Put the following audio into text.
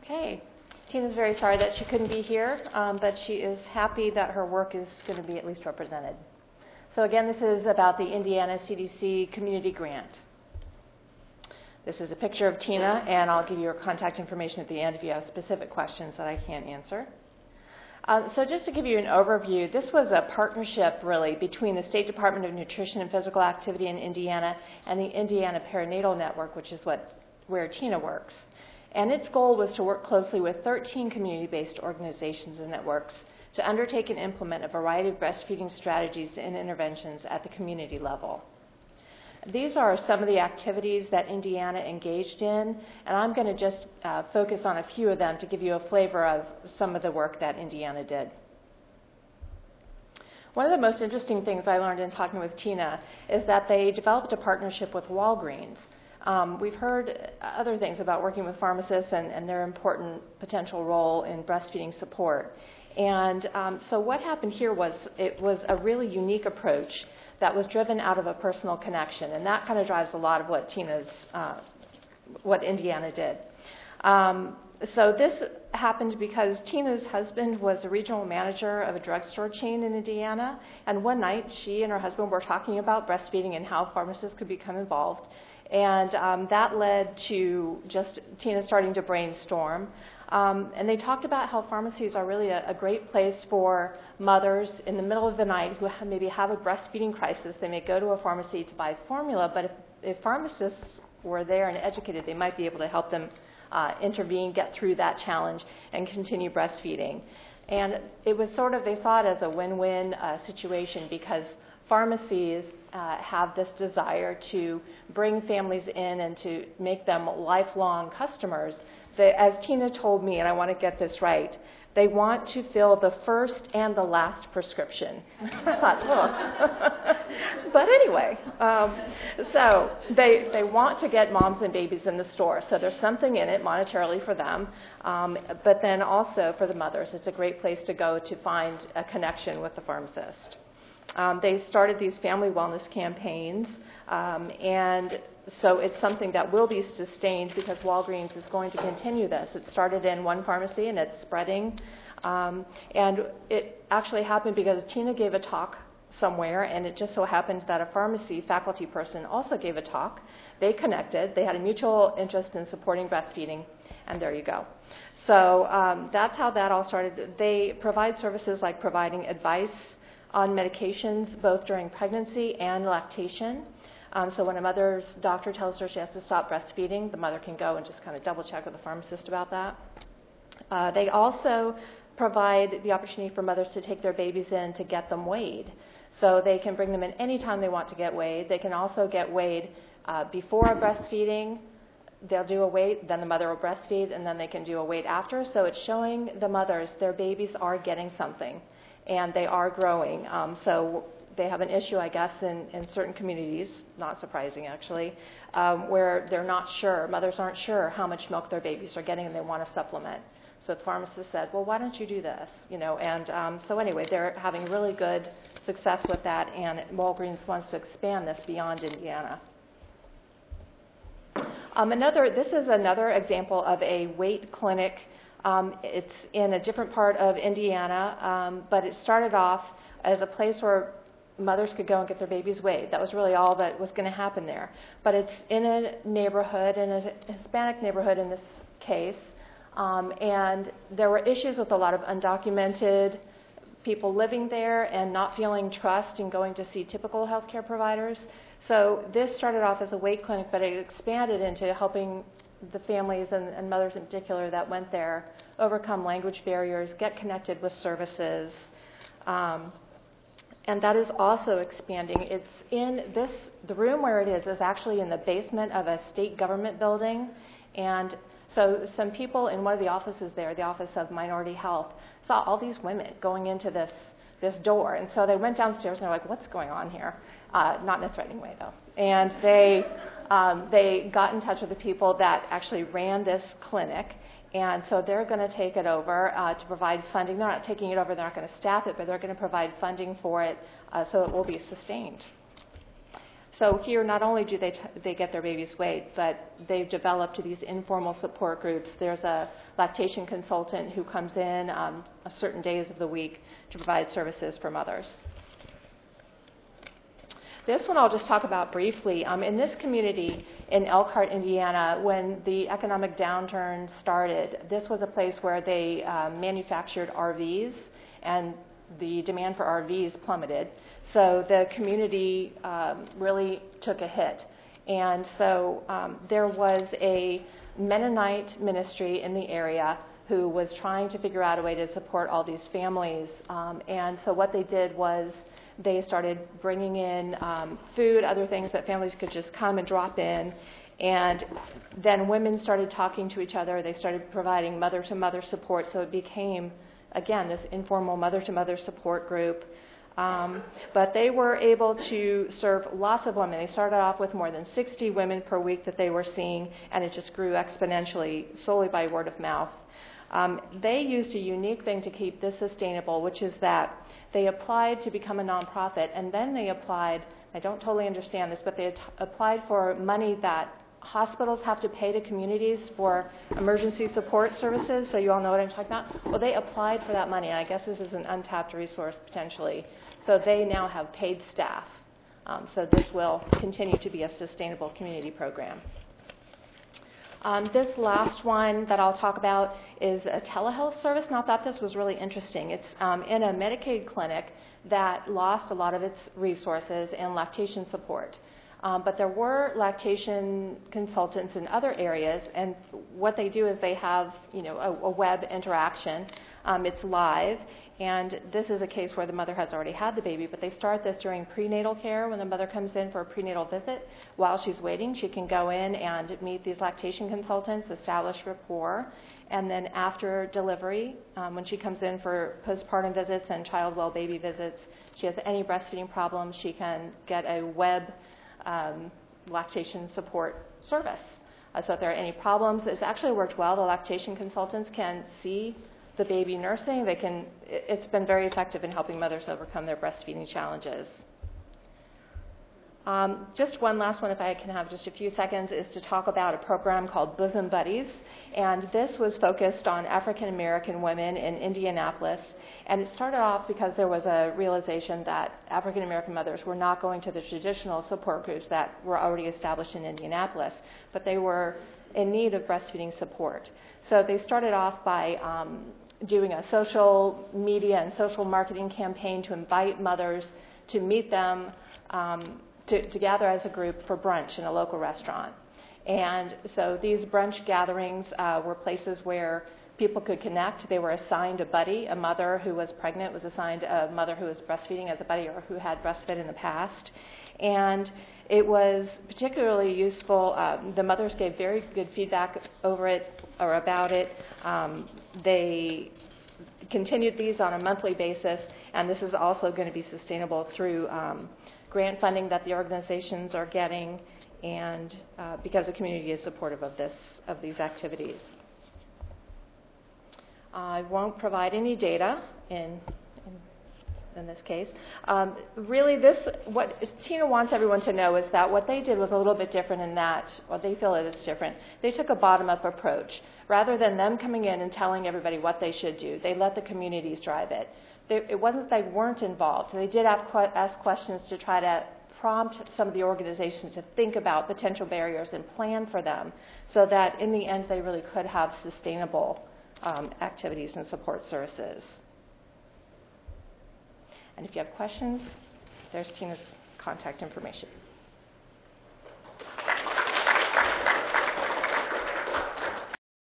Okay. Tina's very sorry that she couldn't be here, but she is happy that her work is going to be at least represented. So again, this is about the Indiana CDC Community Grant. This is a picture of Tina, and I'll give you her contact information at the end if you have specific questions that I can't answer. So just to give you an overview, this was a partnership, really, between the State Department of Nutrition and Physical Activity in Indiana and the Indiana Perinatal Network, which is where Tina works. And its goal was to work closely with 13 community-based organizations and networks to undertake and implement a variety of breastfeeding strategies and interventions at the community level. These are some of the activities that Indiana engaged in, and I'm going to just focus on a few of them to give you a flavor of some of the work that Indiana did. One of the most interesting things I learned in talking with Tina is that they developed a partnership with Walgreens. We've heard other things about working with pharmacists and their important potential role in breastfeeding support. And so what happened here was it was a really unique approach that was driven out of a personal connection, and that kind of drives a lot of what Indiana did. So this happened because Tina's husband was a regional manager of a drugstore chain in Indiana, and one night she and her husband were talking about breastfeeding and how pharmacists could become involved. And that led to just Tina starting to brainstorm. And they talked about how pharmacies are really a great place for mothers in the middle of the night who maybe have a breastfeeding crisis. They may go to a pharmacy to buy formula, but if pharmacists were there and educated, they might be able to help them intervene, get through that challenge, and continue breastfeeding. And it was they saw it as a win-win situation because pharmacies have this desire to bring families in and to make them lifelong customers. As Tina told me, and I want to get this right, they want to fill the first and the last prescription. I thought, oh. But anyway, so they want to get moms and babies in the store. So there's something in it monetarily for them, but then also for the mothers. It's a great place to go to find a connection with the pharmacist. They started these family wellness campaigns, and so it's something that will be sustained because Walgreens is going to continue this. It started in one pharmacy, and it's spreading. And it actually happened because Tina gave a talk somewhere, and it just so happened that a pharmacy faculty person also gave a talk. They connected. They had a mutual interest in supporting breastfeeding, and there you go. So that's how that all started. They provide services like providing advice on medications both during pregnancy and lactation. So when a mother's doctor tells her she has to stop breastfeeding, the mother can go and just kind of double check with the pharmacist about that. They also provide the opportunity for mothers to take their babies in to get them weighed. So they can bring them in anytime they want to get weighed. They can also get weighed before breastfeeding. They'll do a weight, then the mother will breastfeed, and then they can do a weight after. So it's showing the mothers their babies are getting something, and they are growing. So they have an issue, I guess, in certain communities, not surprising actually, where they're not sure, mothers aren't sure how much milk their babies are getting and they want to supplement. So the pharmacist said, well, why don't you do this? And so anyway, they're having really good success with that, and Walgreens wants to expand this beyond Indiana. This is another example of a weight clinic. It's in a different part of Indiana, but it started off as a place where mothers could go and get their babies weighed. That was really all that was going to happen there. But it's in a neighborhood, in a Hispanic neighborhood in this case, and there were issues with a lot of undocumented people living there and not feeling trust in going to see typical healthcare providers. So this started off as a weight clinic, but it expanded into helping the families and mothers in particular that went there overcome language barriers, get connected with services. And that is also expanding. It's in the room where it is actually in the basement of a state government building. And so some people in one of the offices there, the Office of Minority Health, saw all these women going into this door. And so they went downstairs and they're like, what's going on here? Not in a threatening way, though. And they got in touch with the people that actually ran this clinic. And so they're going to take it over to provide funding. They're not taking it over, they're not going to staff it, but they're going to provide funding for it so it will be sustained. So here, not only do they get their babies weighed, but they've developed these informal support groups. There's a lactation consultant who comes in certain days of the week to provide services for mothers. This one I'll just talk about briefly. In this community in Elkhart, Indiana, when the economic downturn started, this was a place where they manufactured RVs, and the demand for RVs plummeted. So the community really took a hit. And so there was a Mennonite ministry in the area who was trying to figure out a way to support all these families. And so what they did was they started bringing in food, other things that families could just come and drop in. And then women started talking to each other. They started providing mother-to-mother support. So it became, again, this informal mother-to-mother support group. But they were able to serve lots of women. They started off with more than 60 women per week that they were seeing, and it just grew exponentially solely by word of mouth. They used a unique thing to keep this sustainable, which is that they applied to become a nonprofit, and then they applied, I don't totally understand this, but they applied for money that hospitals have to pay to communities for emergency support services, so you all know what I'm talking about. Well, they applied for that money, and I guess this is an untapped resource potentially. So they now have paid staff. So this will continue to be a sustainable community program. This last one that I'll talk about is a telehealth service, and I thought this was really interesting. It's in a Medicaid clinic that lost a lot of its resources and lactation support. But there were lactation consultants in other areas, and what they do is they have, a web interaction. It's live, and this is a case where the mother has already had the baby, but they start this during prenatal care. When the mother comes in for a prenatal visit, while she's waiting, she can go in and meet these lactation consultants, establish rapport, and then after delivery, when she comes in for postpartum visits and child well baby visits, she has any breastfeeding problems, she can get a web lactation support service. So if there are any problems, it's actually worked well. The lactation consultants can see the baby nursing. It's been very effective in helping mothers overcome their breastfeeding challenges. Just one last one, if I can have just a few seconds, is to talk about a program called Bosom Buddies. And this was focused on African American women in Indianapolis. And it started off because there was a realization that African American mothers were not going to the traditional support groups that were already established in Indianapolis, but they were in need of breastfeeding support. So they started off by doing a social media and social marketing campaign to invite mothers to meet them, to gather as a group for brunch in a local restaurant. And so these brunch gatherings were places where people could connect. They were assigned a buddy. A mother who was pregnant was assigned a mother who was breastfeeding as a buddy or who had breastfed in the past. And it was particularly useful. The mothers gave very good feedback over it or about it. They continued these on a monthly basis, and this is also going to be sustainable through grant funding that the organizations are getting, and because the community is supportive of these activities. I won't provide any data in this case. Really, what Tina wants everyone to know is that what they did was a little bit different in that, well, they feel it is different. They took a bottom-up approach. Rather than them coming in and telling everybody what they should do, they let the communities drive it. It wasn't that they weren't involved. They did ask questions to try to prompt some of the organizations to think about potential barriers and plan for them so that in the end they really could have sustainable activities and support services. And if you have questions, there's Tina's contact information.